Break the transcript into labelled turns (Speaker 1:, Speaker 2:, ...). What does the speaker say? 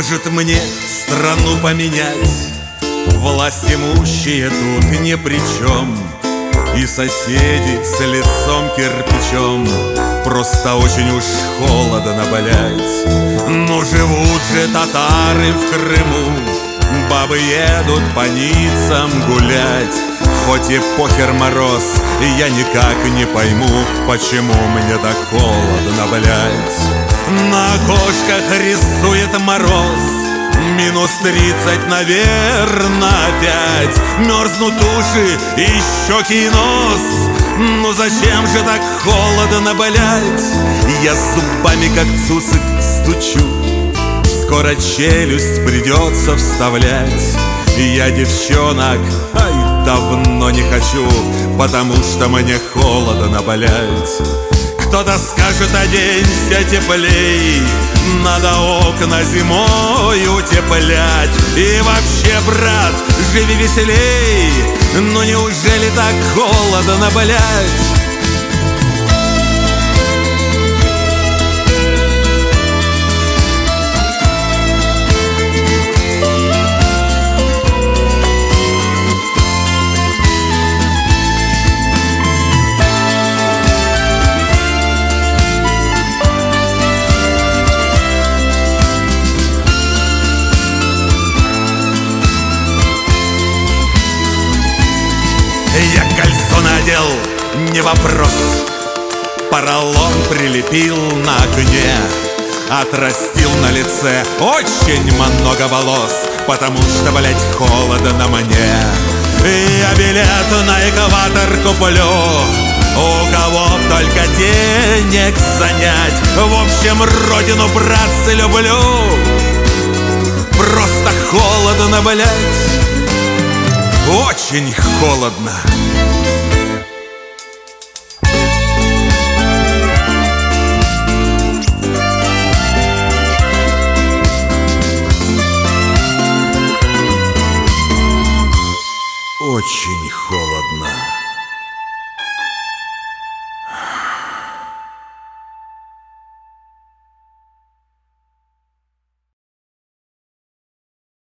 Speaker 1: Может мне страну поменять? Власть имущие тут ни при чем, и соседи с лицом кирпичом. Просто очень уж холодно, блять. Ну живут же татары в Крыму, бабы едут по ницам гулять. Хоть и похер мороз, я никак не пойму, почему мне так холодно, блять. На окошках рисует мороз, минус 30, наверно, опять. Мерзнут уши и щеки и нос. Ну зачем же так холодно, блять? Я зубами как цуцик стучу, скоро челюсть придется вставлять. Я девчонок, ай, давно не хочу, потому что мне холодно, блять. Кто-то скажет, оденься теплей, надо окна зимой утеплять. И вообще, брат, живи веселей, но неужели так холодно, блять? Я кольцо надел, не вопрос, поролон прилепил на окне, отрастил на лице очень много волос, потому что, блять, холодно мне. Я билет на экватор куплю, у кого только денег занять. В общем, родину, братцы, люблю, просто холодно, блять. Очень холодно. Очень холодно.